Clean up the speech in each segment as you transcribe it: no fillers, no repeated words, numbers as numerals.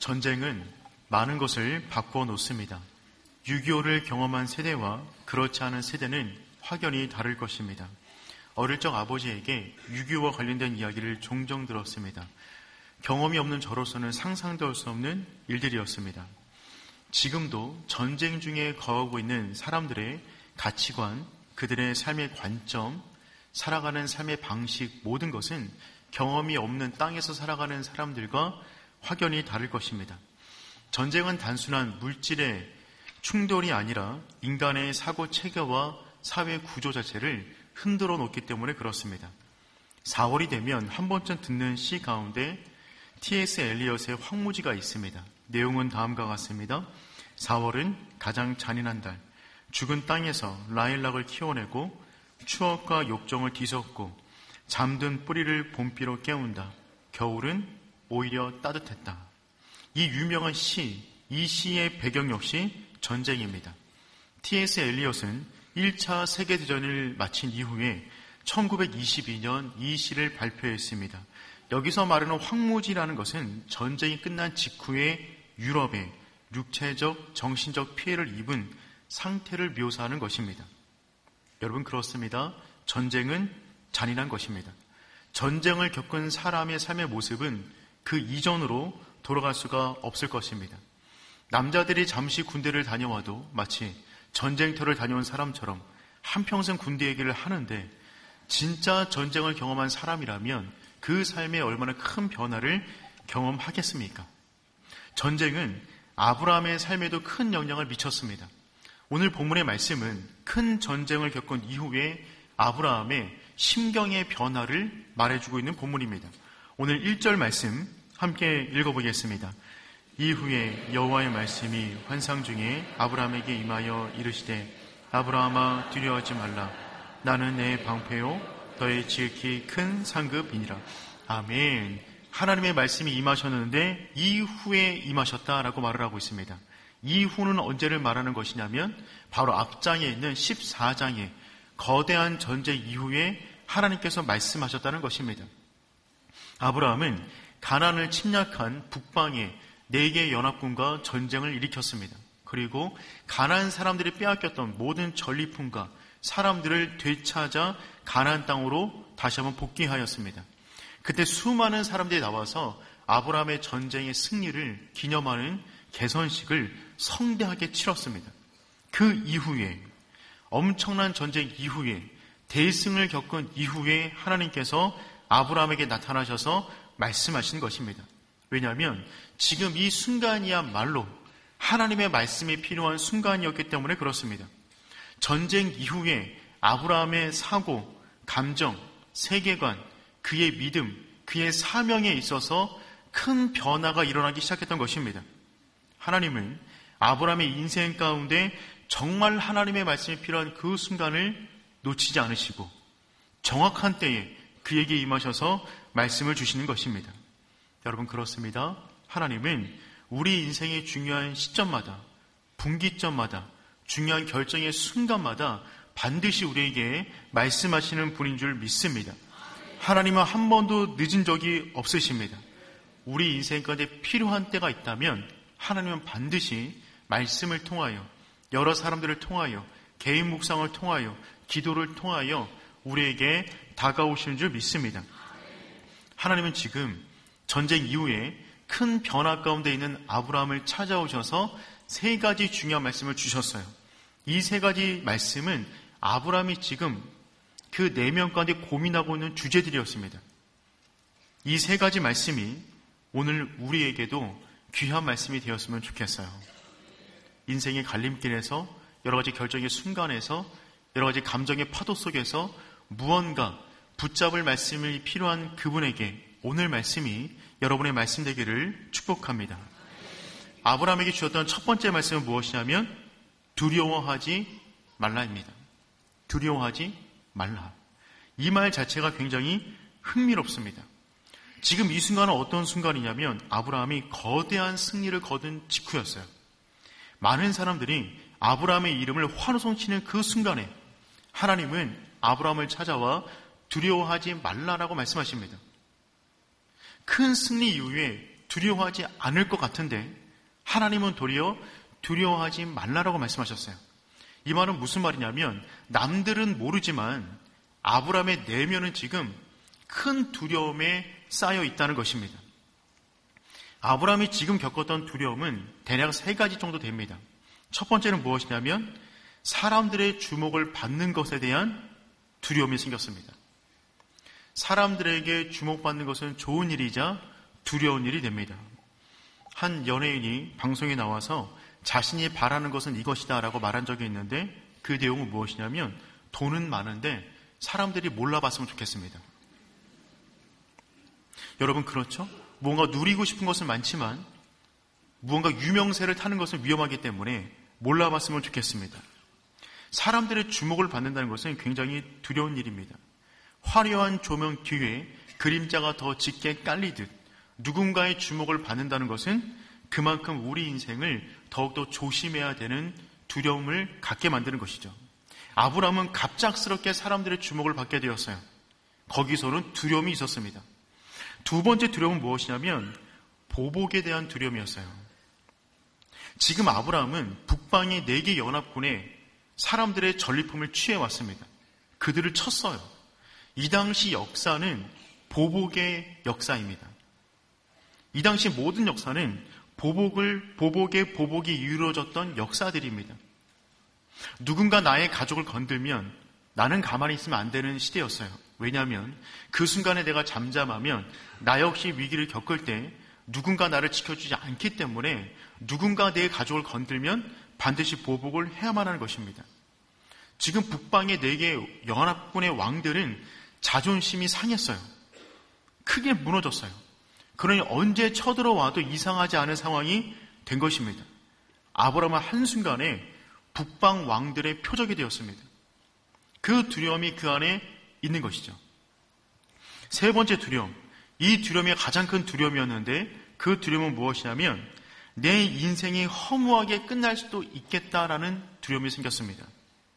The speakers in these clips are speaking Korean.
전쟁은 많은 것을 바꾸어 놓습니다. 6.25를 경험한 세대와 그렇지 않은 세대는 확연히 다를 것입니다. 어릴 적 아버지에게 6.25와 관련된 이야기를 종종 들었습니다. 경험이 없는 저로서는 상상도 할 수 없는 일들이었습니다. 지금도 전쟁 중에 거하고 있는 사람들의 가치관, 그들의 삶의 관점, 살아가는 삶의 방식, 모든 것은 경험이 없는 땅에서 살아가는 사람들과 확연히 다를 것입니다. 전쟁은 단순한 물질의 충돌이 아니라 인간의 사고 체계와 사회 구조 자체를 흔들어 놓기 때문에 그렇습니다. 4월이 되면 한 번쯤 듣는 시 가운데 T.S. 엘리엇의 황무지가 있습니다. 내용은 다음과 같습니다. 4월은 가장 잔인한 달. 죽은 땅에서 라일락을 키워내고 추억과 욕정을 뒤섞고 잠든 뿌리를 봄비로 깨운다. 겨울은 오히려 따뜻했다. 이 유명한 시, 이 시의 배경 역시 전쟁입니다. T.S. 엘리엇은 1차 세계대전을 마친 이후에 1922년 이 시를 발표했습니다. 여기서 말하는 황무지라는 것은 전쟁이 끝난 직후에 유럽에 육체적, 정신적 피해를 입은 상태를 묘사하는 것입니다. 여러분, 그렇습니다. 전쟁은 잔인한 것입니다. 전쟁을 겪은 사람의 삶의 모습은 그 이전으로 돌아갈 수가 없을 것입니다. 남자들이 잠시 군대를 다녀와도 마치 전쟁터를 다녀온 사람처럼 한평생 군대 얘기를 하는데, 진짜 전쟁을 경험한 사람이라면 그 삶에 얼마나 큰 변화를 경험하겠습니까? 전쟁은 아브라함의 삶에도 큰 영향을 미쳤습니다. 오늘 본문의 말씀은 큰 전쟁을 겪은 이후에 아브라함의 심경의 변화를 말해주고 있는 본문입니다. 오늘 1절 말씀 함께 읽어보겠습니다. 이후에 여호와의 말씀이 환상 중에 아브라함에게 임하여 이르시되 아브라함아 두려워하지 말라. 나는 내 방패요 너의 지극히 큰 상급이니라. 아멘. 하나님의 말씀이 임하셨는데 이후에 임하셨다라고 말을 하고 있습니다. 이후는 언제를 말하는 것이냐면 바로 앞장에 있는 14장에 거대한 전쟁 이후에 하나님께서 말씀하셨다는 것입니다. 아브라함은 가나안을 침략한 북방의 4개의 연합군과 전쟁을 일으켰습니다. 그리고 가나안 사람들이 빼앗겼던 모든 전리품과 사람들을 되찾아 가나안 땅으로 다시 한번 복귀하였습니다. 그때 수많은 사람들이 나와서 아브라함의 전쟁의 승리를 기념하는 개선식을 성대하게 치렀습니다. 그 이후에, 엄청난 전쟁 이후에, 대승을 겪은 이후에 하나님께서 아브라함에게 나타나셔서 말씀하신 것입니다. 왜냐하면 지금 이 순간이야말로 하나님의 말씀이 필요한 순간이었기 때문에 그렇습니다. 전쟁 이후에 아브라함의 사고, 감정, 세계관, 그의 믿음, 그의 사명에 있어서 큰 변화가 일어나기 시작했던 것입니다. 하나님은 아브라함의 인생 가운데 정말 하나님의 말씀이 필요한 그 순간을 놓치지 않으시고 정확한 때에 그에게 임하셔서 말씀을 주시는 것입니다. 여러분, 그렇습니다. 하나님은 우리 인생의 중요한 시점마다, 분기점마다, 중요한 결정의 순간마다 반드시 우리에게 말씀하시는 분인 줄 믿습니다. 하나님은 한 번도 늦은 적이 없으십니다. 우리 인생 가운데 필요한 때가 있다면 하나님은 반드시 말씀을 통하여, 여러 사람들을 통하여, 개인 묵상을 통하여, 기도를 통하여 우리에게 다가오시는 줄 믿습니다. 하나님은 지금 전쟁 이후에 큰 변화 가운데 있는 아브라함을 찾아오셔서 3가지 중요한 말씀을 주셨어요. 이 3가지 말씀은 아브라함이 지금 그 내면 가운데 고민하고 있는 주제들이었습니다. 이 3가지 말씀이 오늘 우리에게도 귀한 말씀이 되었으면 좋겠어요. 인생의 갈림길에서, 여러 가지 결정의 순간에서, 여러 가지 감정의 파도 속에서 무언가 붙잡을 말씀이 필요한 그분에게 오늘 말씀이 여러분의 말씀 되기를 축복합니다. 아브라함에게 주셨던 첫 번째 말씀은 무엇이냐면 두려워하지 말라입니다. 두려워하지 말라. 이 말 자체가 굉장히 흥미롭습니다. 지금 이 순간은 어떤 순간이냐면 아브라함이 거대한 승리를 거둔 직후였어요. 많은 사람들이 아브라함의 이름을 환호성치는 그 순간에 하나님은 아브라함을 찾아와 두려워하지 말라라고 말씀하십니다. 큰 승리 이후에 두려워하지 않을 것 같은데 하나님은 도리어 두려워하지 말라라고 말씀하셨어요. 이 말은 무슨 말이냐면 남들은 모르지만 아브라함의 내면은 지금 큰 두려움에 쌓여 있다는 것입니다. 아브라함이 지금 겪었던 두려움은 대략 3가지 정도 됩니다. 첫 번째는 무엇이냐면 사람들의 주목을 받는 것에 대한 두려움이 생겼습니다. 사람들에게 주목받는 것은 좋은 일이자 두려운 일이 됩니다. 한 연예인이 방송에 나와서 자신이 바라는 것은 이것이다 라고 말한 적이 있는데 그 내용은 무엇이냐면 돈은 많은데 사람들이 몰라봤으면 좋겠습니다. 여러분 그렇죠? 뭔가 누리고 싶은 것은 많지만 무언가 유명세를 타는 것은 위험하기 때문에 몰라봤으면 좋겠습니다. 사람들의 주목을 받는다는 것은 굉장히 두려운 일입니다. 화려한 조명 뒤에 그림자가 더 짙게 깔리듯 누군가의 주목을 받는다는 것은 그만큼 우리 인생을 더욱더 조심해야 되는 두려움을 갖게 만드는 것이죠. 아브라함은 갑작스럽게 사람들의 주목을 받게 되었어요. 거기서는 두려움이 있었습니다. 두 번째 두려움은 무엇이냐면 보복에 대한 두려움이었어요. 지금 아브라함은 북방의 4개 연합군에 사람들의 전리품을 취해왔습니다. 그들을 쳤어요. 이 당시 역사는 보복의 역사입니다. 이 당시 모든 역사는 보복이 이루어졌던 역사들입니다. 누군가 나의 가족을 건들면 나는 가만히 있으면 안 되는 시대였어요. 왜냐하면 그 순간에 내가 잠잠하면 나 역시 위기를 겪을 때 누군가 나를 지켜주지 않기 때문에 누군가 내 가족을 건들면 반드시 보복을 해야만 하는 것입니다. 지금 북방의 4개 연합군의 왕들은 자존심이 상했어요. 크게 무너졌어요. 그러니 언제 쳐들어와도 이상하지 않은 상황이 된 것입니다. 아브라함은 한순간에 북방 왕들의 표적이 되었습니다. 그 두려움이 그 안에 있는 것이죠. 세 번째 두려움, 이 두려움이 가장 큰 두려움이었는데 그 두려움은 무엇이냐면 내 인생이 허무하게 끝날 수도 있겠다라는 두려움이 생겼습니다.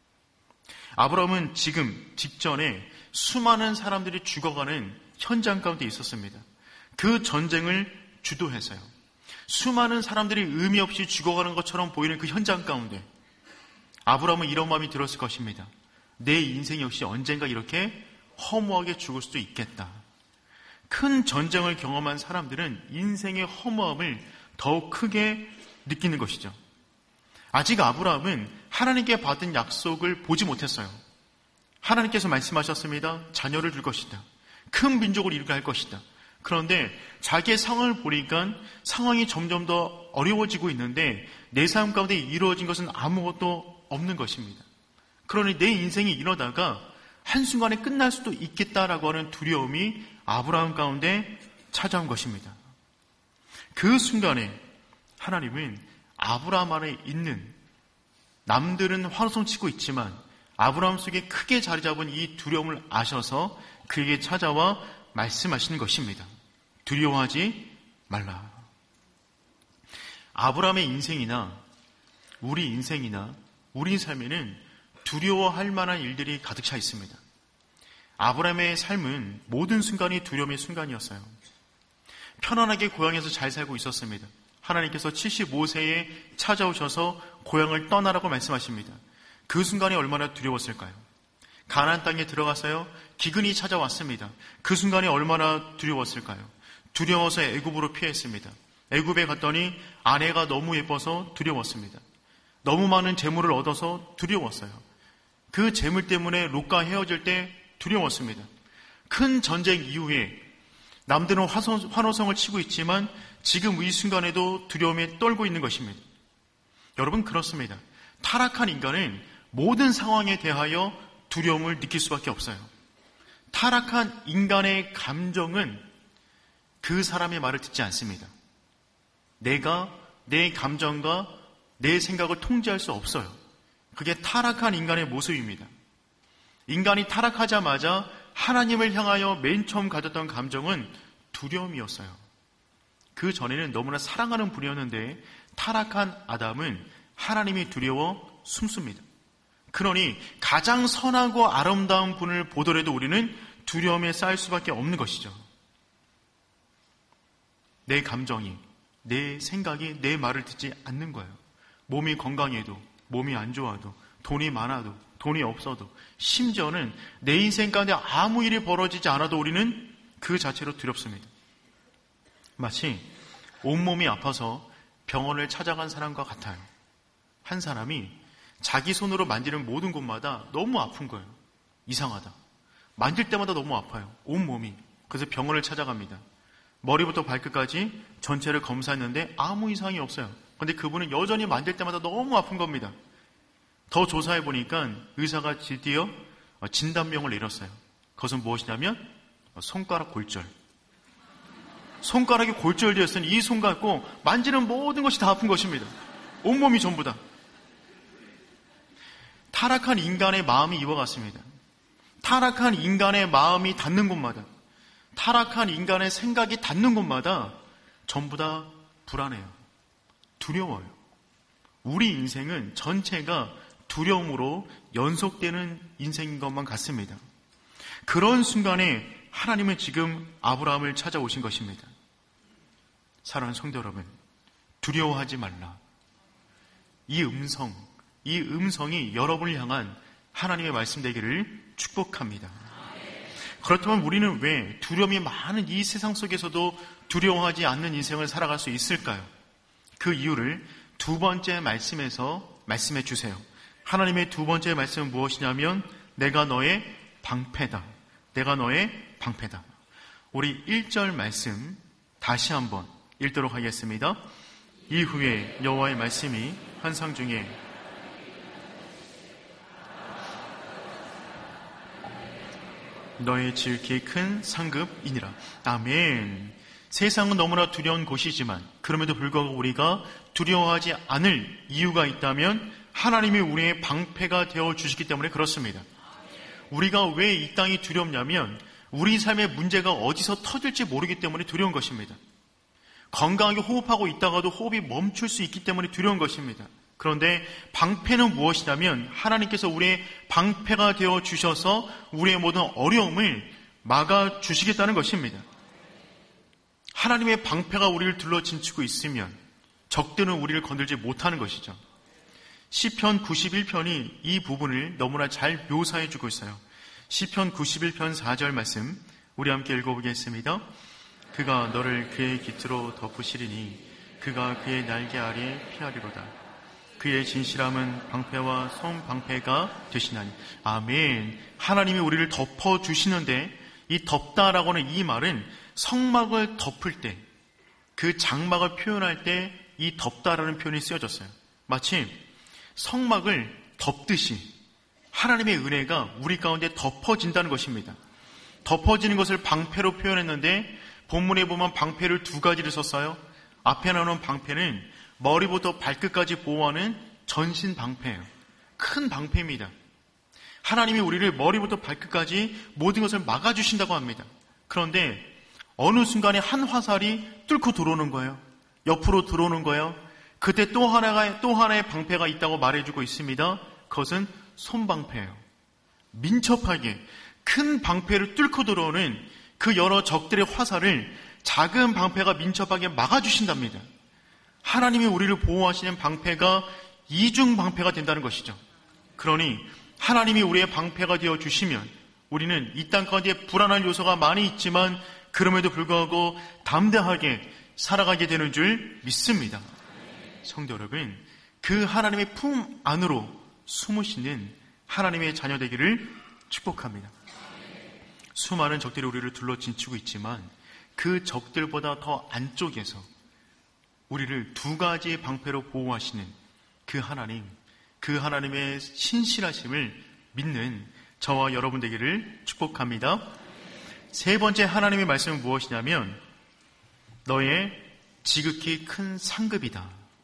아브라함은 지금 직전에 수많은 사람들이 죽어가는 현장 가운데 있었습니다. 그 전쟁을 주도해서요. 수많은 사람들이 의미 없이 죽어가는 것처럼 보이는 그 현장 가운데 아브라함은 이런 마음이 들었을 것입니다. 내 인생 역시 언젠가 이렇게 허무하게 죽을 수도 있겠다. 큰 전쟁을 경험한 사람들은 인생의 허무함을 더욱 크게 느끼는 것이죠. 아직 아브라함은 하나님께 받은 약속을 보지 못했어요. 하나님께서 말씀하셨습니다. 자녀를 줄 것이다. 큰 민족을 이루게 할 것이다. 그런데 자기의 상황을 보니까 상황이 점점 더 어려워지고 있는데 내 삶 가운데 이루어진 것은 아무것도 없는 것입니다. 그러니 내 인생이 이러다가 한순간에 끝날 수도 있겠다라고 하는 두려움이 아브라함 가운데 찾아온 것입니다. 그 순간에 하나님은 아브라함 안에 있는 남들은 환호성치고 있지만 아브라함 속에 크게 자리 잡은 이 두려움을 아셔서 그에게 찾아와 말씀하시는 것입니다. 두려워하지 말라. 아브라함의 인생이나 우리 삶에는 두려워할 만한 일들이 가득 차 있습니다. 아브라함의 삶은 모든 순간이 두려움의 순간이었어요. 편안하게 고향에서 잘 살고 있었습니다. 하나님께서 75세에 찾아오셔서 고향을 떠나라고 말씀하십니다. 그 순간이 얼마나 두려웠을까요? 가나안 땅에 들어가서요, 기근이 찾아왔습니다. 그 순간이 얼마나 두려웠을까요? 두려워서 애굽으로 피했습니다. 애굽에 갔더니 아내가 너무 예뻐서 두려웠습니다. 너무 많은 재물을 얻어서 두려웠어요. 그 재물 때문에 롯과 헤어질 때 두려웠습니다. 큰 전쟁 이후에 남들은 환호성을 치고 있지만 지금 이 순간에도 두려움에 떨고 있는 것입니다. 여러분 그렇습니다. 타락한 인간은 모든 상황에 대하여 두려움을 느낄 수밖에 없어요. 타락한 인간의 감정은 그 사람의 말을 듣지 않습니다. 내가 내 감정과 내 생각을 통제할 수 없어요. 그게 타락한 인간의 모습입니다. 인간이 타락하자마자 하나님을 향하여 맨 처음 가졌던 감정은 두려움이었어요. 그 전에는 너무나 사랑하는 분이었는데 타락한 아담은 하나님이 두려워 숨습니다. 그러니 가장 선하고 아름다운 분을 보더라도 우리는 두려움에 쌓일 수밖에 없는 것이죠. 내 감정이, 내 생각이 내 말을 듣지 않는 거예요. 몸이 건강해도, 몸이 안 좋아도, 돈이 많아도, 돈이 없어도, 심지어는 내 인생 가운데 아무 일이 벌어지지 않아도 우리는 그 자체로 두렵습니다. 마치 온몸이 아파서 병원을 찾아간 사람과 같아요. 한 사람이 자기 손으로 만지는 모든 곳마다 너무 아픈 거예요. 이상하다. 만질 때마다 너무 아파요. 온몸이. 그래서 병원을 찾아갑니다. 머리부터 발끝까지 전체를 검사했는데 아무 이상이 없어요. 그런데 그분은 여전히 만질 때마다 너무 아픈 겁니다. 더 조사해 보니까 의사가 드디어 진단명을 내렸어요. 그것은 무엇이냐면 손가락 골절. 손가락이 골절되었으니 이 손 갖고 만지는 모든 것이 다 아픈 것입니다. 온몸이 전부 다. 타락한 인간의 마음이 이와 같습니다. 타락한 인간의 마음이 닿는 곳마다, 타락한 인간의 생각이 닿는 곳마다 전부 다 불안해요. 두려워요. 우리 인생은 전체가 두려움으로 연속되는 인생인 것만 같습니다. 그런 순간에 하나님은 지금 아브라함을 찾아오신 것입니다. 사랑하는 성도 여러분, 두려워하지 말라. 이 음성이 여러분을 향한 하나님의 말씀 되기를 축복합니다. 그렇다면 우리는 왜 두려움이 많은 이 세상 속에서도 두려워하지 않는 인생을 살아갈 수 있을까요? 그 이유를 두 번째 말씀에서 말씀해 주세요. 하나님의 두 번째 말씀은 무엇이냐면 내가 너의 방패다. 내가 너의 방패다. 우리 1절 말씀 다시 한번 읽도록 하겠습니다. 이후에 여호와의 말씀이 환상 중에 너의 지극히 큰 상급이니라. 아멘. 세상은 너무나 두려운 곳이지만 그럼에도 불구하고 우리가 두려워하지 않을 이유가 있다면 하나님이 우리의 방패가 되어 주시기 때문에 그렇습니다. 우리가 왜 이 땅이 두렵냐면 우리 삶의 문제가 어디서 터질지 모르기 때문에 두려운 것입니다. 건강하게 호흡하고 있다가도 호흡이 멈출 수 있기 때문에 두려운 것입니다. 그런데 방패는 무엇이냐면 하나님께서 우리의 방패가 되어 주셔서 우리의 모든 어려움을 막아 주시겠다는 것입니다. 하나님의 방패가 우리를 둘러 진치고 있으면 적들은 우리를 건들지 못하는 것이죠. 시편 91편이 이 부분을 너무나 잘 묘사해 주고 있어요. 시편 91편 4절 말씀 우리 함께 읽어보겠습니다. 그가 너를 그의 깃으로 덮으시리니 그가 그의 날개 아래 피하리로다. 그의 진실함은 방패와 손방패가 되시나니. 아멘. 하나님이 우리를 덮어주시는데 이 덮다라고는 이 말은 성막을 덮을 때, 그 장막을 표현할 때 이 덮다라는 표현이 쓰여졌어요. 마치 성막을 덮듯이 하나님의 은혜가 우리 가운데 덮어진다는 것입니다. 덮어지는 것을 방패로 표현했는데 본문에 보면 방패를 두 가지를 썼어요. 앞에 나오는 방패는 머리부터 발끝까지 보호하는 전신 방패예요. 큰 방패입니다. 하나님이 우리를 머리부터 발끝까지 모든 것을 막아주신다고 합니다. 그런데 어느 순간에 한 화살이 뚫고 들어오는 거예요. 옆으로 들어오는 거예요. 그때 또 하나의 방패가 있다고 말해주고 있습니다. 그것은 손방패예요. 민첩하게 큰 방패를 뚫고 들어오는 그 여러 적들의 화살을 작은 방패가 민첩하게 막아주신답니다. 하나님이 우리를 보호하시는 방패가 이중 방패가 된다는 것이죠. 그러니 하나님이 우리의 방패가 되어 주시면 우리는 이 땅 가운데 불안할 요소가 많이 있지만 그럼에도 불구하고 담대하게 살아가게 되는 줄 믿습니다. 성도 여러분, 그 하나님의 품 안으로 숨으시는 하나님의 자녀 되기를 축복합니다. 수많은 적들이 우리를 둘러 진치고 있지만 그 적들보다 더 안쪽에서 우리를 두 가지의 방패로 보호하시는 그 하나님, 그 하나님의 신실하심을 믿는 저와 여러분 되기를 축복합니다. 세 번째 하나님의 말씀은 무엇이냐면 너의 지극히 큰 상급이다.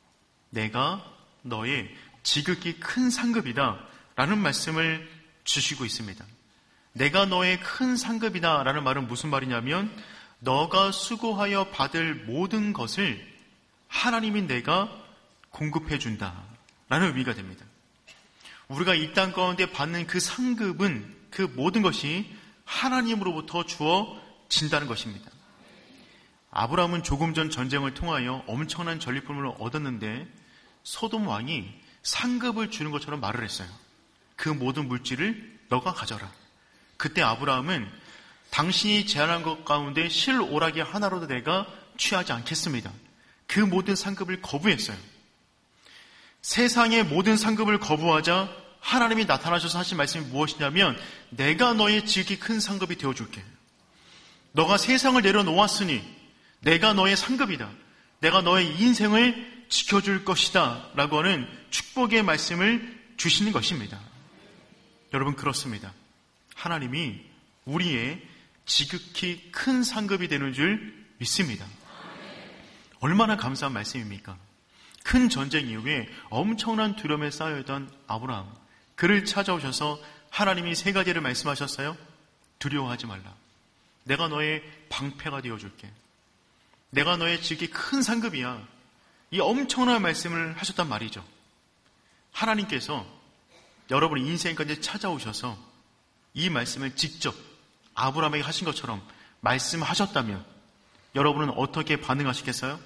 내가 너의 지극히 큰 상급이다 라는 말씀을 주시고 있습니다. 내가 너의 큰 상급이다 라는 말은 무슨 말이냐면 너가 수고하여 받을 모든 것을 하나님이 내가 공급해 준다 라는 의미가 됩니다. 우리가 이 땅 가운데 받는 그 상급은 그 모든 것이 하나님으로부터 주어진다는 것입니다. 아브라함은 조금 전 전쟁을 통하여 엄청난 전리품을 얻었는데 소돔 왕이 상급을 주는 것처럼 말을 했어요. 그 모든 물질을 너가 가져라. 그때 아브라함은 당신이 제안한 것 가운데 실오라기 하나로도 내가 취하지 않겠습니다. 그 모든 상급을 거부했어요. 세상의 모든 상급을 거부하자 하나님이 나타나셔서 하신 말씀이 무엇이냐면 내가 너의 지극히 큰 상급이 되어줄게. 너가 세상을 내려놓았으니 내가 너의 상급이다. 내가 너의 인생을 지켜줄 것이다. 라고 하는 축복의 말씀을 주시는 것입니다. 여러분 그렇습니다. 하나님이 우리의 지극히 큰 상급이 되는 줄 믿습니다. 얼마나 감사한 말씀입니까? 큰 전쟁 이후에 엄청난 두려움에 쌓여있던 아브라함, 그를 찾아오셔서 하나님이 세 가지를 말씀하셨어요. 두려워하지 말라. 내가 너의 방패가 되어줄게. 내가 너의 지극히 큰 상급이야. 이 엄청난 말씀을 하셨단 말이죠. 하나님께서 여러분 인생까지 찾아오셔서 이 말씀을 직접 아브라함에게 하신 것처럼 말씀하셨다면 여러분은 어떻게 반응하시겠어요?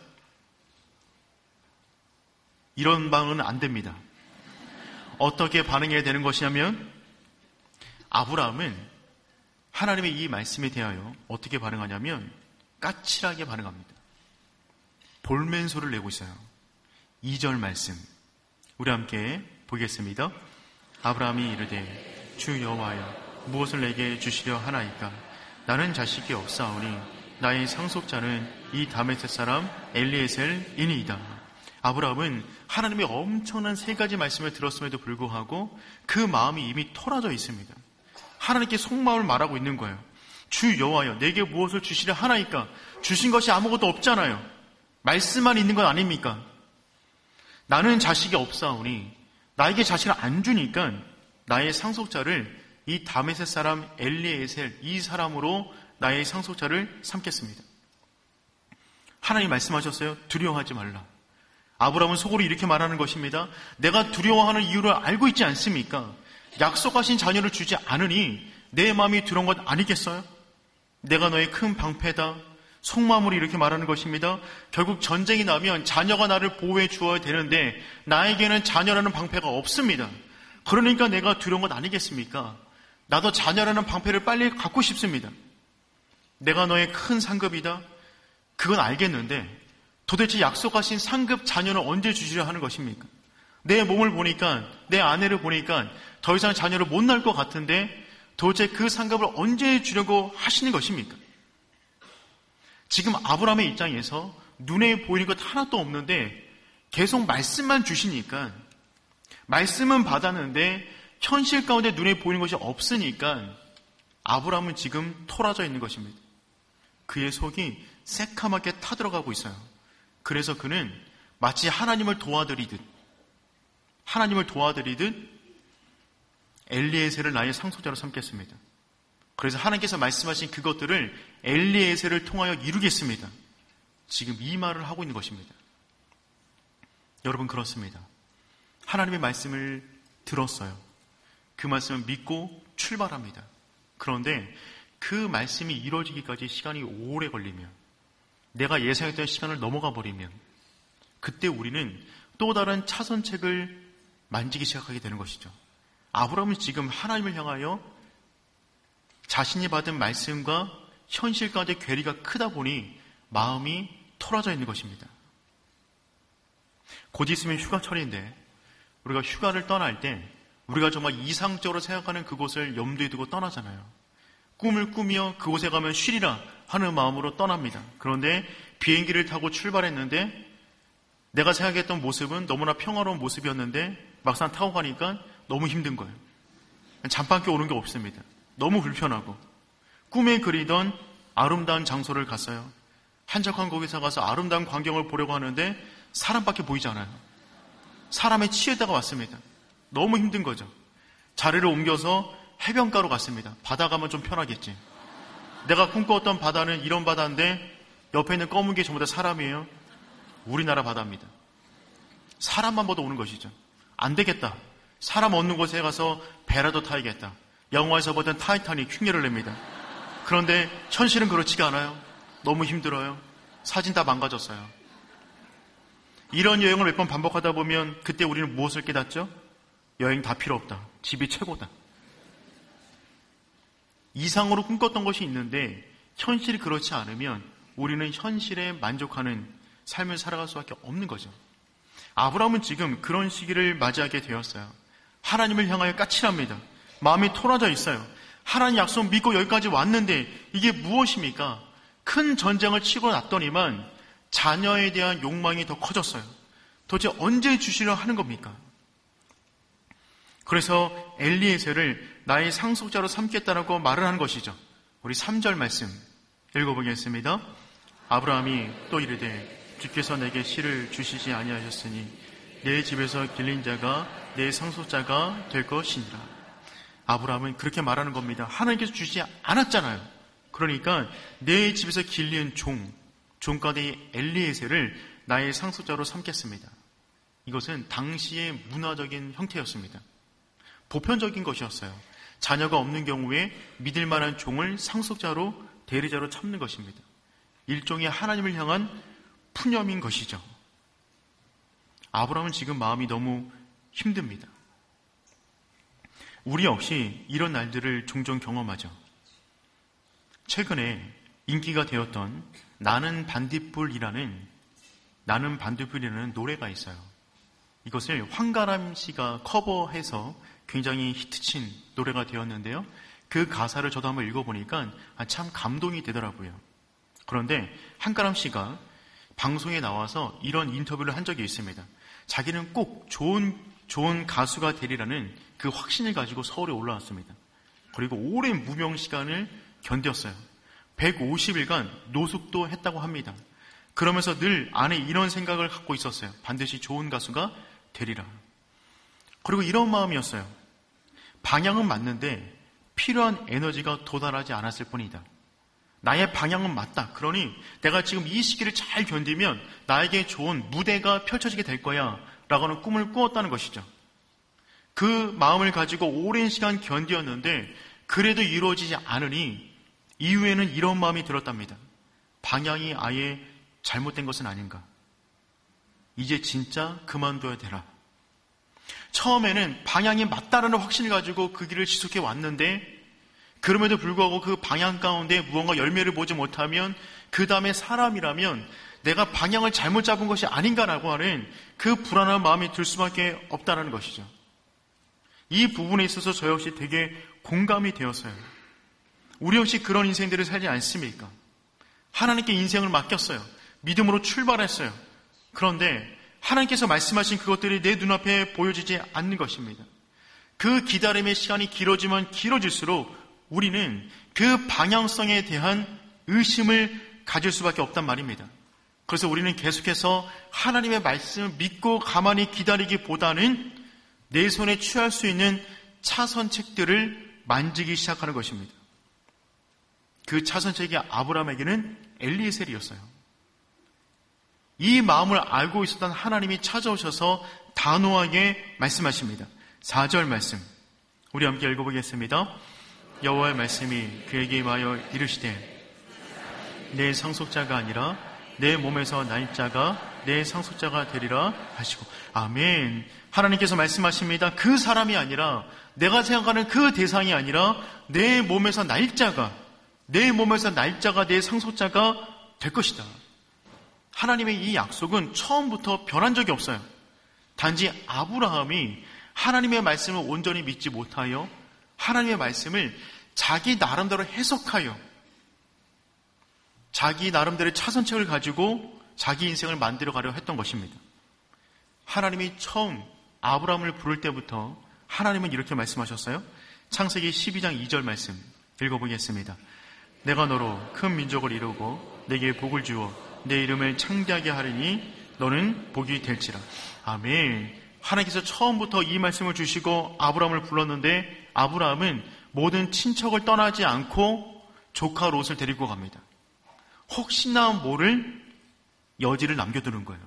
이런 반응은 안 됩니다. 어떻게 반응해야 되는 것이냐면 아브라함은 하나님의 이 말씀에 대하여 어떻게 반응하냐면 까칠하게 반응합니다. 볼멘소를 내고 있어요. 2절 말씀 우리 함께 보겠습니다. 아브라함이 이르되 주 여호와여 무엇을 내게 주시려 하나이까? 나는 자식이 없사오니 나의 상속자는 이 다메섹 사람 엘리에셀이니이다. 아브라함은 하나님의 엄청난 세 가지 말씀을 들었음에도 불구하고 그 마음이 이미 토라져 있습니다. 하나님께 속마음을 말하고 있는 거예요. 주 여호와여 내게 무엇을 주시려 하나이까? 주신 것이 아무것도 없잖아요. 말씀만 있는 건 아닙니까? 나는 자식이 없사오니 나에게 자식을 안 주니까 나의 상속자를 이 다메섹 사람 엘리에셀 이 사람으로 나의 상속자를 삼겠습니다. 하나님 말씀하셨어요. 두려워하지 말라. 아브라함은 속으로 이렇게 말하는 것입니다. 내가 두려워하는 이유를 알고 있지 않습니까? 약속하신 자녀를 주지 않으니 내 마음이 두려운 것 아니겠어요? 내가 너의 큰 방패다. 속마음으로 이렇게 말하는 것입니다. 결국 전쟁이 나면 자녀가 나를 보호해 주어야 되는데 나에게는 자녀라는 방패가 없습니다. 그러니까 내가 두려운 것 아니겠습니까? 나도 자녀라는 방패를 빨리 갖고 싶습니다. 내가 너의 큰 상급이다. 그건 알겠는데 도대체 약속하신 상급 자녀는 언제 주시려 하는 것입니까? 내 몸을 보니까 내 아내를 보니까 더 이상 자녀를 못 낳을 것 같은데 도대체 그 상급을 언제 주려고 하시는 것입니까? 지금 아브라함의 입장에서 눈에 보이는 것 하나도 없는데 계속 말씀만 주시니까 말씀은 받았는데 현실 가운데 눈에 보이는 것이 없으니까 아브라함은 지금 토라져 있는 것입니다. 그의 속이 새카맣게 타들어가고 있어요. 그래서 그는 마치 하나님을 도와드리듯 엘리에셀을 나의 상속자로 삼겠습니다. 그래서 하나님께서 말씀하신 그것들을 엘리에셀을 통하여 이루겠습니다. 지금 이 말을 하고 있는 것입니다. 여러분 그렇습니다. 하나님의 말씀을 들었어요. 그 말씀을 믿고 출발합니다. 그런데 그 말씀이 이루어지기까지 시간이 오래 걸리면 내가 예상했던 시간을 넘어가 버리면 그때 우리는 또 다른 차선책을 만지기 시작하게 되는 것이죠. 아브라함은 지금 하나님을 향하여 자신이 받은 말씀과 현실 가운데 괴리가 크다 보니 마음이 토라져 있는 것입니다. 곧 있으면 휴가철인데 우리가 휴가를 떠날 때 우리가 정말 이상적으로 생각하는 그곳을 염두에 두고 떠나잖아요. 꿈을 꾸며 그곳에 가면 쉬리라 하는 마음으로 떠납니다. 그런데 비행기를 타고 출발했는데 내가 생각했던 모습은 너무나 평화로운 모습이었는데 막상 타고 가니까 너무 힘든 거예요. 잠밖에 오는 게 없습니다. 너무 불편하고 꿈에 그리던 아름다운 장소를 갔어요. 한적한 곳에 가서 아름다운 광경을 보려고 하는데 사람밖에 보이지 않아요. 사람에 치여다가 왔습니다. 너무 힘든 거죠. 자리를 옮겨서 해변가로 갔습니다. 바다 가면 좀 편하겠지. 내가 꿈꿔왔던 바다는 이런 바다인데 옆에 있는 검은 게 전부 다 사람이에요. 우리나라 바다입니다. 사람만 봐도 오는 것이죠. 안 되겠다. 사람 없는 곳에 가서 배라도 타야겠다. 영화에서 보던 타이타닉 흉내를 냅니다. 그런데 현실은 그렇지가 않아요. 너무 힘들어요. 사진 다 망가졌어요. 이런 여행을 몇 번 반복하다 보면 그때 우리는 무엇을 깨닫죠? 여행 다 필요 없다. 집이 최고다. 이상으로 꿈꿨던 것이 있는데 현실이 그렇지 않으면 우리는 현실에 만족하는 삶을 살아갈 수밖에 없는 거죠. 아브라함은 지금 그런 시기를 맞이하게 되었어요. 하나님을 향하여 까칠합니다. 마음이 토라져 있어요. 하나님 약속 믿고 여기까지 왔는데 이게 무엇입니까? 큰 전쟁을 치고 났더니만 자녀에 대한 욕망이 더 커졌어요. 도대체 언제 주시려 하는 겁니까? 그래서 엘리에셀을 나의 상속자로 삼겠다라고 말을 하는 것이죠. 우리 3절 말씀 읽어보겠습니다. 아브라함이 또 이르되 주께서 내게 씨를 주시지 아니하셨으니 내 집에서 길린 자가 내 상속자가 될 것이니라. 아브라함은 그렇게 말하는 겁니다. 하나님께서 주시지 않았잖아요. 그러니까 내 집에서 길린 종가대 엘리에셀을 나의 상속자로 삼겠습니다. 이것은 당시의 문화적인 형태였습니다. 보편적인 것이었어요. 자녀가 없는 경우에 믿을 만한 종을 상속자로 대리자로 참는 것입니다. 일종의 하나님을 향한 푸념인 것이죠. 아브라함은 지금 마음이 너무 힘듭니다. 우리 역시 이런 날들을 종종 경험하죠. 최근에 인기가 되었던 나는 반딧불이라는 노래가 있어요. 이것을 황가람 씨가 커버해서 굉장히 히트친 노래가 되었는데요. 그 가사를 저도 한번 읽어보니까 참 감동이 되더라고요. 그런데 황가람 씨가 방송에 나와서 이런 인터뷰를 한 적이 있습니다. 자기는 꼭 좋은 가수가 되리라는 그 확신을 가지고 서울에 올라왔습니다. 그리고 오랜 무명 시간을 견뎠어요. 150일간 노숙도 했다고 합니다. 그러면서 늘 안에 이런 생각을 갖고 있었어요. 반드시 좋은 가수가 되리라. 그리고 이런 마음이었어요. 방향은 맞는데 필요한 에너지가 도달하지 않았을 뿐이다. 나의 방향은 맞다. 그러니 내가 지금 이 시기를 잘 견디면 나에게 좋은 무대가 펼쳐지게 될 거야 라고 하는 꿈을 꾸었다는 것이죠. 그 마음을 가지고 오랜 시간 견디었는데 그래도 이루어지지 않으니 이후에는 이런 마음이 들었답니다. 방향이 아예 잘못된 것은 아닌가. 이제 진짜 그만둬야 되나. 처음에는 방향이 맞다라는 확신을 가지고 그 길을 지속해 왔는데 그럼에도 불구하고 그 방향 가운데 무언가 열매를 보지 못하면 그 다음에 사람이라면 내가 방향을 잘못 잡은 것이 아닌가라고 하는 그 불안한 마음이 들 수밖에 없다는 것이죠. 이 부분에 있어서 저 역시 되게 공감이 되었어요. 우리 역시 그런 인생들을 살지 않습니까? 하나님께 인생을 맡겼어요. 믿음으로 출발했어요. 그런데 하나님께서 말씀하신 그것들이 내 눈앞에 보여지지 않는 것입니다. 그 기다림의 시간이 길어지면 길어질수록 우리는 그 방향성에 대한 의심을 가질 수밖에 없단 말입니다. 그래서 우리는 계속해서 하나님의 말씀을 믿고 가만히 기다리기보다는 내 손에 취할 수 있는 차선책들을 만지기 시작하는 것입니다. 그 차선책이 아브라함에게는 엘리에셀이었어요. 이 마음을 알고 있었던 하나님이 찾아오셔서 단호하게 말씀하십니다. 4절 말씀 우리 함께 읽어보겠습니다. 여호와의 말씀이 그에게 임하여 이르시되 내 상속자가 아니라 내 몸에서 날 자가 내 상속자가 되리라 하시고. 아멘. 하나님께서 말씀하십니다. 그 사람이 아니라 내가 생각하는 그 대상이 아니라 내 몸에서 날 자가 내 상속자가 될 것이다. 하나님의 이 약속은 처음부터 변한 적이 없어요. 단지 아브라함이 하나님의 말씀을 온전히 믿지 못하여 하나님의 말씀을 자기 나름대로 해석하여 자기 나름대로의 차선책을 가지고 자기 인생을 만들어가려 했던 것입니다. 하나님이 처음 아브라함을 부를 때부터 하나님은 이렇게 말씀하셨어요. 창세기 12장 2절 말씀 읽어보겠습니다. 내가 너로 큰 민족을 이루고 내게 복을 주어 내 이름을 창대하게 하리니 너는 복이 될지라. 아멘. 하나님께서 처음부터 이 말씀을 주시고 아브라함을 불렀는데 아브라함은 모든 친척을 떠나지 않고 조카 롯을 데리고 갑니다. 혹시나 모를 여지를 남겨두는 거예요.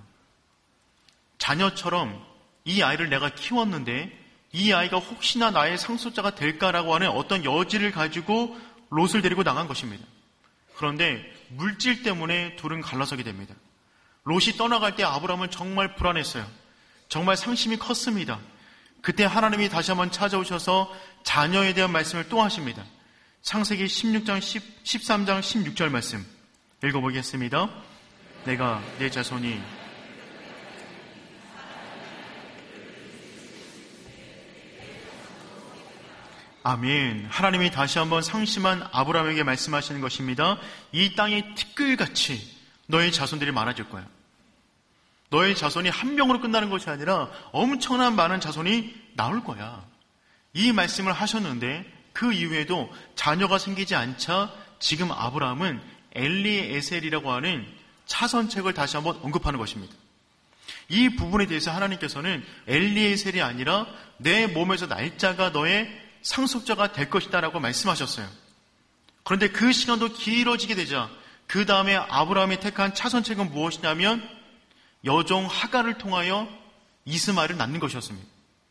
자녀처럼 이 아이를 내가 키웠는데 이 아이가 혹시나 나의 상속자가 될까라고 하는 어떤 여지를 가지고 롯을 데리고 나간 것입니다. 그런데 물질 때문에 둘은 갈라서게 됩니다. 롯이 떠나갈 때 아브라함은 정말 불안했어요. 정말 상심이 컸습니다. 그때 하나님이 다시 한번 찾아오셔서 자녀에 대한 말씀을 또 하십니다. 창세기 16장 13장 16절 말씀 읽어보겠습니다. 내가 내 자손이 아멘. 하나님이 다시 한번 상심한 아브라함에게 말씀하시는 것입니다. 이 땅에 티끌같이 너의 자손들이 많아질 거야. 너의 자손이 한 명으로 끝나는 것이 아니라 엄청난 많은 자손이 나올 거야. 이 말씀을 하셨는데 그 이후에도 자녀가 생기지 않자 지금 아브라함은 엘리에셀이라고 하는 차선책을 다시 한번 언급하는 것입니다. 이 부분에 대해서 하나님께서는 엘리에셀이 아니라 내 몸에서 날짜가 너의 상속자가 될 것이다 라고 말씀하셨어요. 그런데 그 시간도 길어지게 되자 그 다음에 아브라함이 택한 차선책은 무엇이냐면 여종 하갈을 통하여 이스마엘을 낳는 것이었습니다.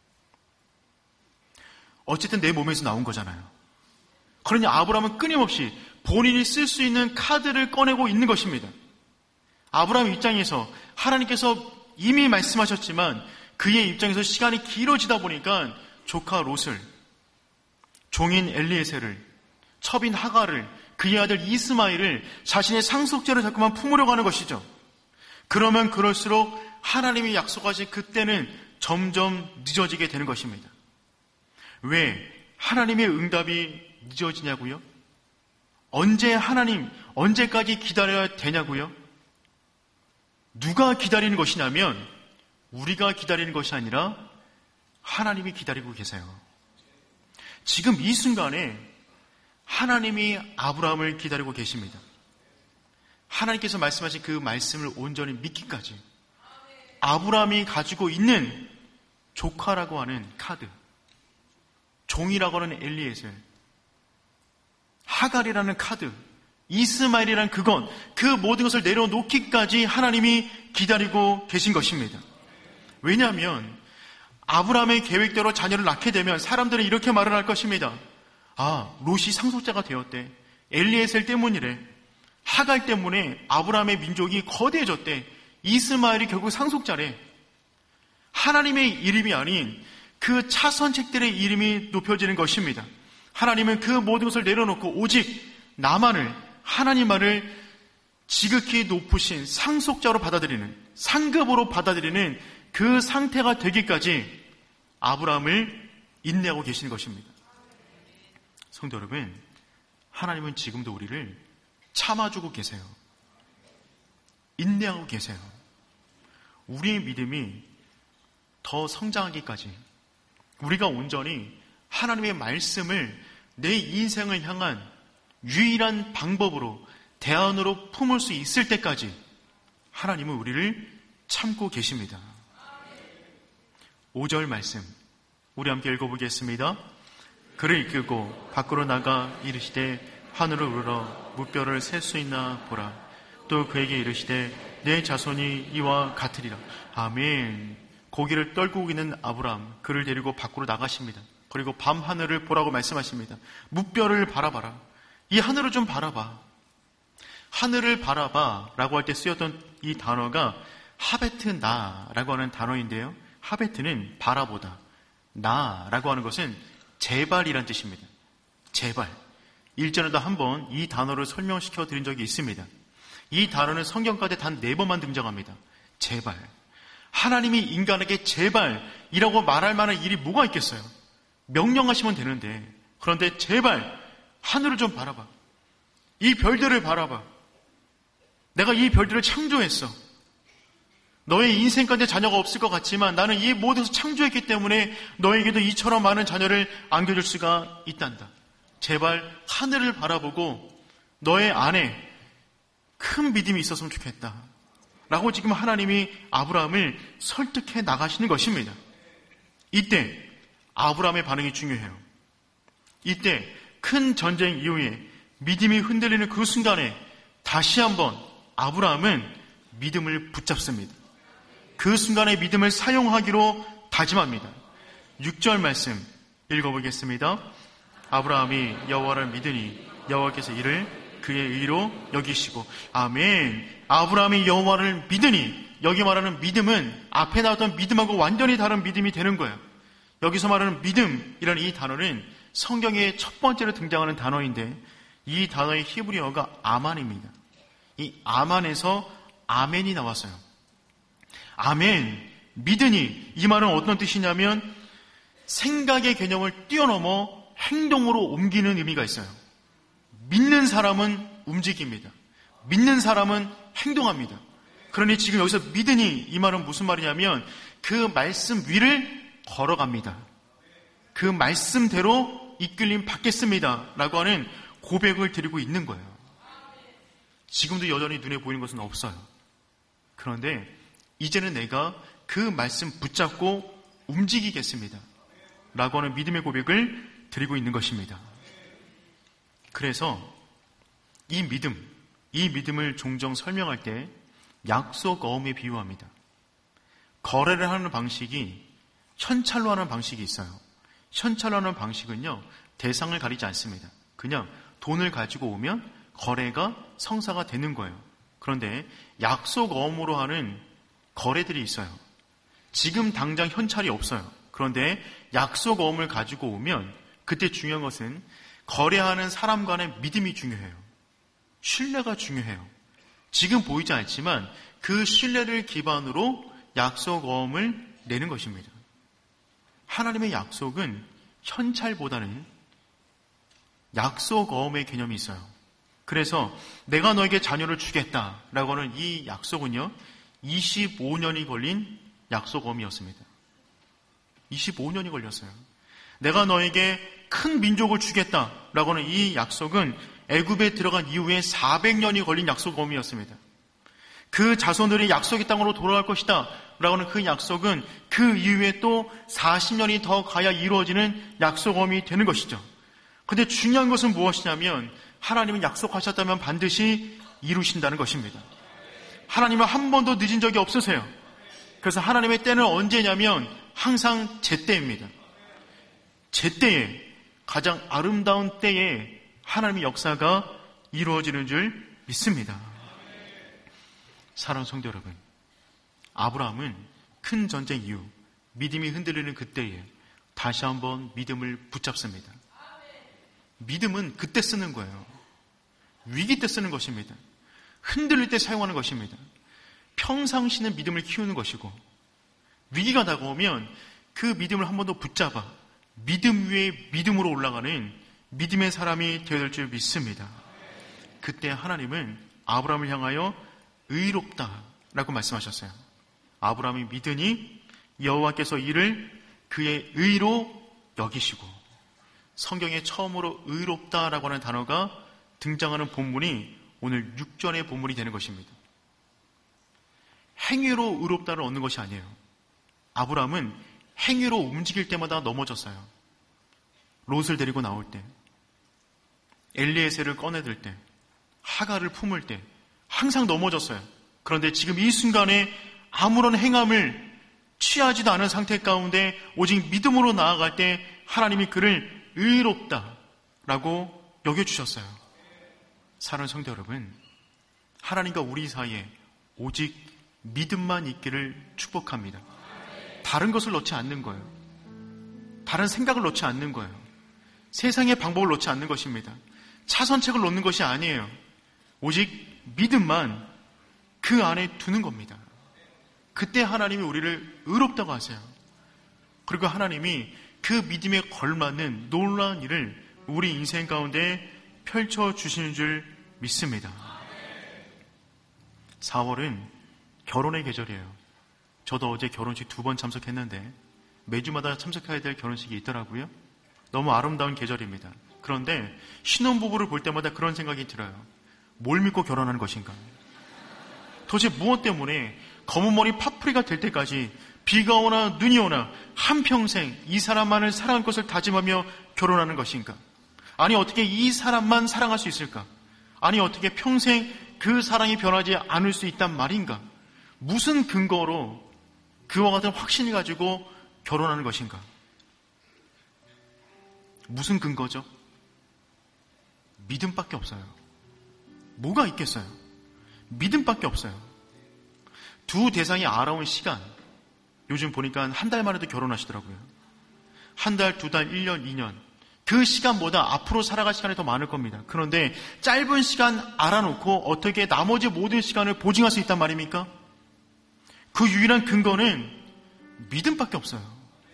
어쨌든 내 몸에서 나온 거잖아요. 그러니 아브라함은 끊임없이 본인이 쓸 수 있는 카드를 꺼내고 있는 것입니다. 아브라함 입장에서 하나님께서 이미 말씀하셨지만 그의 입장에서 시간이 길어지다 보니까 조카 롯을, 종인 엘리에셀을, 첩인 하갈을, 그의 아들 이스마엘을 자신의 상속자로 자꾸만 품으려고 하는 것이죠. 그러면 그럴수록 하나님이 약속하신 그때는 점점 늦어지게 되는 것입니다. 왜 하나님의 응답이 늦어지냐고요? 언제까지 기다려야 되냐고요? 누가 기다리는 것이냐면 우리가 기다리는 것이 아니라 하나님이 기다리고 계세요. 지금 이 순간에 하나님이 아브라함을 기다리고 계십니다. 하나님께서 말씀하신 그 말씀을 온전히 믿기까지 아브라함이 가지고 있는 조카라고 하는 카드, 종이라고 하는 엘리에셀, 하갈이라는 카드, 이스마엘이라는 그것, 그 모든 것을 내려놓기까지 하나님이 기다리고 계신 것입니다. 왜냐하면 아브라함의 계획대로 자녀를 낳게 되면 사람들은 이렇게 말을 할 것입니다. 아, 롯이 상속자가 되었대. 엘리에셀 때문이래. 하갈 때문에 아브라함의 민족이 거대해졌대. 이스마엘이 결국 상속자래. 하나님의 이름이 아닌 그 차선책들의 이름이 높여지는 것입니다. 하나님은 그 모든 것을 내려놓고 오직 나만을, 하나님만을 지극히 높으신 상속자로 받아들이는, 상급으로 받아들이는 그 상태가 되기까지 아브라함을 인내하고 계시는 것입니다. 성도 여러분, 하나님은 지금도 우리를 참아주고 계세요. 인내하고 계세요. 우리의 믿음이 더 성장하기까지 우리가 온전히 하나님의 말씀을 내 인생을 향한 유일한 방법으로, 대안으로 품을 수 있을 때까지 하나님은 우리를 참고 계십니다. 5절 말씀 우리 함께 읽어보겠습니다. 그를 이끌고 밖으로 나가 이르시되 하늘을 우러러 무뼈를 셀 수 있나 보라. 또 그에게 이르시되 내 자손이 이와 같으리라. 아멘. 고개를 떨구고 있는 아브라함, 그를 데리고 밖으로 나가십니다. 그리고 밤 하늘을 보라고 말씀하십니다. 무뼈를 바라봐라. 이 하늘을 좀 바라봐. 하늘을 바라봐 라고 할 때 쓰였던 이 단어가 하베트 나라고 하는 단어인데요. 하베트는 바라보다, 나라고 하는 것은 제발이란 뜻입니다. 제발. 일전에도 한번 이 단어를 설명시켜 드린 적이 있습니다. 이 단어는 성경 가운데 단 4번만 등장합니다. 제발. 하나님이 인간에게 제발이라고 말할 만한 일이 뭐가 있겠어요? 명령하시면 되는데, 그런데 제발 하늘을 좀 바라봐. 이 별들을 바라봐. 내가 이 별들을 창조했어. 너의 인생 가운데 자녀가 없을 것 같지만 나는 이 모든 것을 창조했기 때문에 너에게도 이처럼 많은 자녀를 안겨줄 수가 있단다. 제발 하늘을 바라보고 너의 안에 큰 믿음이 있었으면 좋겠다 라고 지금 하나님이 아브라함을 설득해 나가시는 것입니다. 이때 아브라함의 반응이 중요해요. 이때 큰 전쟁 이후에 믿음이 흔들리는 그 순간에 다시 한번 아브라함은 믿음을 붙잡습니다. 그 순간에 믿음을 사용하기로 다짐합니다. 6절 말씀 읽어보겠습니다. 아브라함이 여호와를 믿으니 여호와께서 이를 그의 의로 여기시고. 아멘. 아브라함이 여호와를 믿으니, 여기 말하는 믿음은 앞에 나왔던 믿음하고 완전히 다른 믿음이 되는 거예요. 여기서 말하는 믿음이라는 이 단어는 성경의 첫 번째로 등장하는 단어인데, 이 단어의 히브리어가 아만입니다. 이 아만에서 아멘이 나왔어요. 아멘, 믿으니, 이 말은 어떤 뜻이냐면 생각의 개념을 뛰어넘어 행동으로 옮기는 의미가 있어요. 믿는 사람은 움직입니다. 믿는 사람은 행동합니다. 그러니 지금 여기서 믿으니, 이 말은 무슨 말이냐면 그 말씀 위를 걸어갑니다. 그 말씀대로 이끌림 받겠습니다 라고 하는 고백을 드리고 있는 거예요. 지금도 여전히 눈에 보이는 것은 없어요. 그런데 이제는 내가 그 말씀 붙잡고 움직이겠습니다 라고 하는 믿음의 고백을 드리고 있는 것입니다. 그래서 이 믿음을 종종 설명할 때 약속 어음에 비유합니다. 거래를 하는 방식이 현찰로 하는 방식이 있어요. 현찰로 하는 방식은요, 대상을 가리지 않습니다. 그냥 돈을 가지고 오면 거래가 성사가 되는 거예요. 그런데 약속 어음으로 하는 거래들이 있어요. 지금 당장 현찰이 없어요. 그런데 약속 어음을 가지고 오면 그때 중요한 것은 거래하는 사람 간의 믿음이 중요해요. 신뢰가 중요해요. 지금 보이지 않지만 그 신뢰를 기반으로 약속 어음을 내는 것입니다. 하나님의 약속은 현찰보다는 약속 어음의 개념이 있어요. 그래서 내가 너에게 자녀를 주겠다라고 하는 이 약속은요, 25년이 걸린 약속 어음이었습니다. 25년이 걸렸어요. 내가 너에게 큰 민족을 주겠다라고 하는 이 약속은 애굽에 들어간 이후에 400년이 걸린 약속 어음이었습니다. 그 자손들이 약속의 땅으로 돌아갈 것이다 라고 하는 그 약속은 그 이후에 또 40년이 더 가야 이루어지는 약속 어음이 되는 것이죠. 그런데 중요한 것은 무엇이냐면 하나님은 약속하셨다면 반드시 이루신다는 것입니다. 하나님은 한 번도 늦은 적이 없으세요. 그래서 하나님의 때는 언제냐면 항상 제때입니다. 제때에, 가장 아름다운 때에 하나님의 역사가 이루어지는 줄 믿습니다. 사랑하는 성도 여러분, 아브라함은 큰 전쟁 이후 믿음이 흔들리는 그때에 다시 한번 믿음을 붙잡습니다. 믿음은 그때 쓰는 거예요. 위기 때 쓰는 것입니다. 흔들릴 때 사용하는 것입니다. 평상시는 믿음을 키우는 것이고, 위기가 다가오면 그 믿음을 한 번 더 붙잡아 믿음 위에 믿음으로 올라가는 믿음의 사람이 되어야 될 줄 믿습니다. 그때 하나님은 아브라함을 향하여 의롭다 라고 말씀하셨어요. 아브라함이 믿으니 여호와께서 이를 그의 의로 여기시고, 성경에 처음으로 의롭다라고 하는 단어가 등장하는 본문이 오늘 6절의 본문이 되는 것입니다. 행위로 의롭다를 얻는 것이 아니에요. 아브라함은 행위로 움직일 때마다 넘어졌어요. 롯을 데리고 나올 때, 엘리에셀을 꺼내들 때, 하갈을 품을 때 항상 넘어졌어요. 그런데 지금 이 순간에 아무런 행함을 취하지도 않은 상태 가운데 오직 믿음으로 나아갈 때 하나님이 그를 의롭다라고 여겨주셨어요. 사랑하는 성도 여러분, 하나님과 우리 사이에 오직 믿음만 있기를 축복합니다. 다른 것을 넣지 않는 거예요. 다른 생각을 넣지 않는 거예요. 세상의 방법을 넣지 않는 것입니다. 차선책을 놓는 것이 아니에요. 오직 믿음만 그 안에 두는 겁니다. 그때 하나님이 우리를 의롭다고 하세요. 그리고 하나님이 그 믿음에 걸맞는 놀라운 일을 우리 인생 가운데 펼쳐주시는 줄 믿습니다. 4월은 결혼의 계절이에요. 저도 어제 결혼식 2번 참석했는데 매주마다 참석해야 될 결혼식이 있더라고요. 너무 아름다운 계절입니다. 그런데 신혼부부를 볼 때마다 그런 생각이 들어요. 뭘 믿고 결혼하는 것인가? 도대체 무엇 때문에 검은 머리 파프리가 될 때까지 비가 오나 눈이 오나 한평생 이 사람만을 사랑할 것을 다짐하며 결혼하는 것인가? 아니 어떻게 이 사람만 사랑할 수 있을까? 아니 어떻게 평생 그 사랑이 변하지 않을 수 있단 말인가? 무슨 근거로 그와 같은 확신을 가지고 결혼하는 것인가? 무슨 근거죠? 믿음밖에 없어요. 뭐가 있겠어요? 믿음밖에 없어요. 두 대상이 알아온 시간, 요즘 보니까 한 달 만에도 결혼하시더라고요. 한 달, 두 달, 1년, 2년. 그 시간보다 앞으로 살아갈 시간이 더 많을 겁니다. 그런데 짧은 시간 알아놓고 어떻게 나머지 모든 시간을 보증할 수 있단 말입니까? 그 유일한 근거는 믿음밖에 없어요.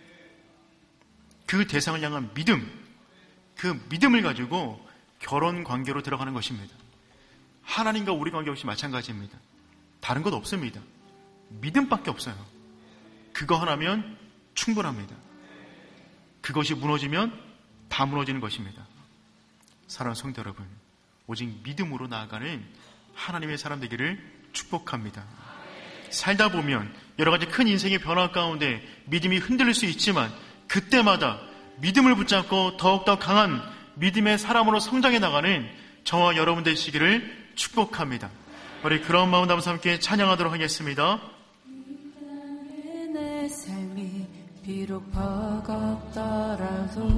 그 대상을 향한 믿음, 그 믿음을 가지고 결혼 관계로 들어가는 것입니다. 하나님과 우리 관계 역시 마찬가지입니다. 다른 것 없습니다. 믿음밖에 없어요. 그거 하나면 충분합니다. 그것이 무너지면 다 무너지는 것입니다. 사랑하는 성도 여러분, 오직 믿음으로 나아가는 하나님의 사람 되기를 축복합니다. 살다 보면 여러 가지 큰 인생의 변화 가운데 믿음이 흔들릴 수 있지만 그때마다 믿음을 붙잡고 더욱더 강한 믿음의 사람으로 성장해 나가는 저와 여러분 되시기를 축복합니다. 우리 그런 마음 담아서 함께 찬양하도록 하겠습니다. 내 삶이 비록 버겁더라도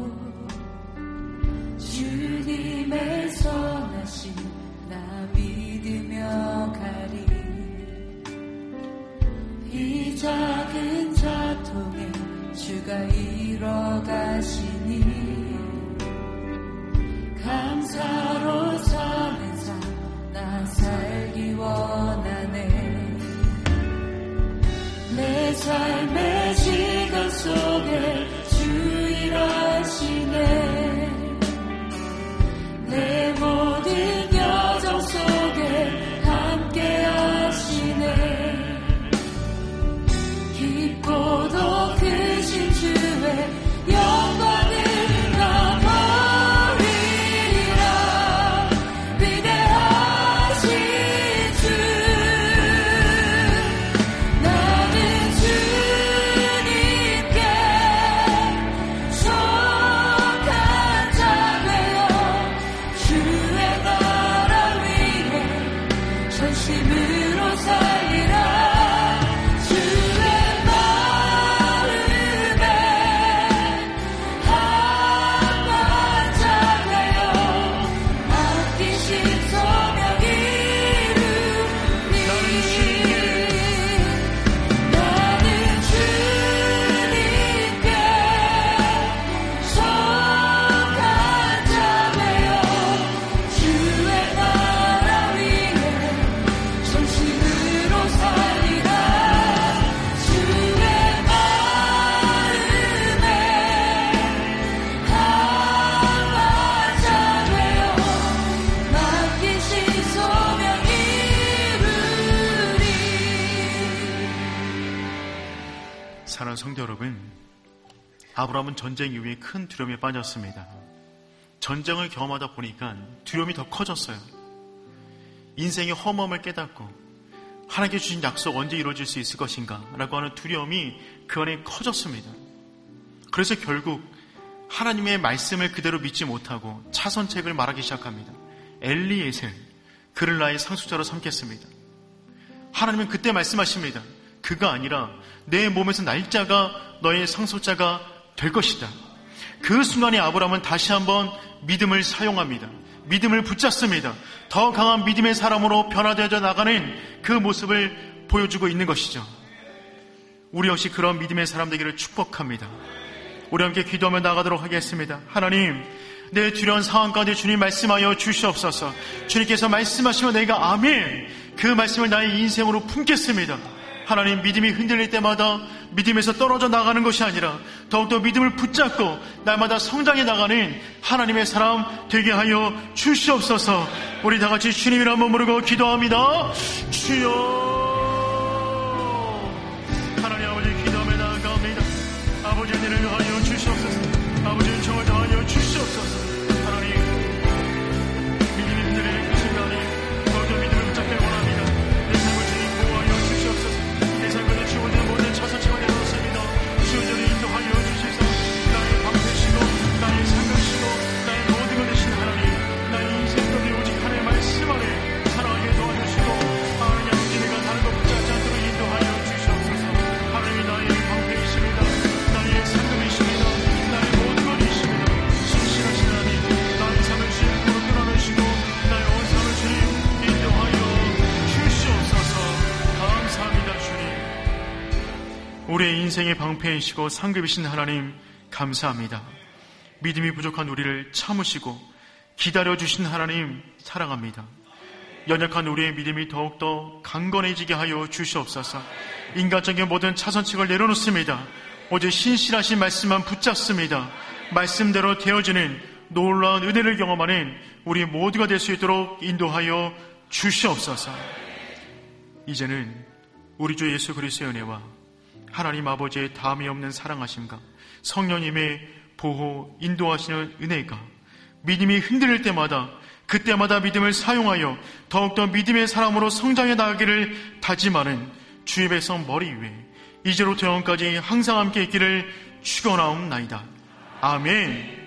주님의 선하심 나 믿으며 가리. 이 작은 자통에 주가 이뤄가시니 감사로 사는 삶 나 살기 원하네. 내 삶의 시간 속에 주 일하시네. 내 모든 여정 속에 함께 하시네. 깊고도 크신 주의 영광을 성도 여러분, 아브라함은 전쟁 이후에 큰 두려움에 빠졌습니다. 전쟁을 경험하다 보니까 두려움이 더 커졌어요. 인생의 허무함을 깨닫고 하나님께 주신 약속 언제 이루어질 수 있을 것인가 라고 하는 두려움이 그 안에 커졌습니다. 그래서 결국 하나님의 말씀을 그대로 믿지 못하고 차선책을 말하기 시작합니다. 엘리에셀, 그를 나의 상속자로 삼겠습니다. 하나님은 그때 말씀하십니다. 그가 아니라 내 몸에서 날짜가 너의 상속자가 될 것이다. 그 순간에 아브라함은 다시 한번 믿음을 사용합니다. 믿음을 붙잡습니다. 더 강한 믿음의 사람으로 변화되어 나가는 그 모습을 보여주고 있는 것이죠. 우리 역시 그런 믿음의 사람 되기를 축복합니다. 우리 함께 기도하며 나가도록 하겠습니다. 하나님, 내 두려운 상황 가운데 주님 말씀하여 주시옵소서. 주님께서 말씀하시면 내가 아멘, 그 말씀을 나의 인생으로 품겠습니다. 하나님, 믿음이 흔들릴 때마다 믿음에서 떨어져 나가는 것이 아니라 더욱더 믿음을 붙잡고 날마다 성장해 나가는 하나님의 사람 되게 하여 주시옵소서. 우리 다같이 주님이라 한번 부르고 기도합니다. 주여. 하나님 아버지, 기도하며 나아갑니다. 아버지, 은혜를 더하여 주시옵소서. 아버지, 정을 더하여 주시옵소서. 하나님, 믿음이 흔들리는 그 순간에 더욱더 믿음을 붙잡길 원합니다. 내 삶을 주님 보호하여 주시옵소서. 내 삶을 주원의 모든 차선책을 내놓습니다. 주원을 인도하여 주시소. 나의 방 되시고 나의 상가시고 나의 모든 것 되신 하나님, 나의 인생 가운데 오직 하나님의 말씀 안에 살아가게 도와주시고 하나님 아버지, 내가 다른 것 붙잡지 않도록 인도하여 주시옵소서. 하나님이 나의 방패이십니다. 나의 상급이십니다. 나의 모든 것이십니다. 신실하신 하나님, 우리의 인생의 방패이시고 상급이신 하나님 감사합니다. 믿음이 부족한 우리를 참으시고 기다려주신 하나님 사랑합니다. 연약한 우리의 믿음이 더욱더 강건해지게 하여 주시옵소서. 인간적인 모든 차선책을 내려놓습니다. 오직 신실하신 말씀만 붙잡습니다. 말씀대로 되어지는 놀라운 은혜를 경험하는 우리 모두가 될 수 있도록 인도하여 주시옵소서. 이제는 우리 주 예수 그리스도의 은혜와 하나님 아버지의 다함이 없는 사랑하심과 성령님의 보호, 인도하시는 은혜가 믿음이 흔들릴 때마다 그때마다 믿음을 사용하여 더욱더 믿음의 사람으로 성장해 나가기를 다짐하는 주의 백성 머리 위에 이제로부터 영원까지 항상 함께 있기를 축원하옵나이다. 아멘.